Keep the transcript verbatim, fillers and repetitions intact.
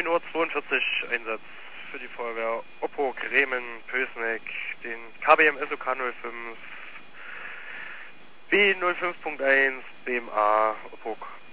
neun Uhr zweiundvierzig Einsatz für die Feuerwehr Oppog, Bremen, Pößneck, den K B M S O K null fünf, B null fünf Punkt eins, B M A, Oppog.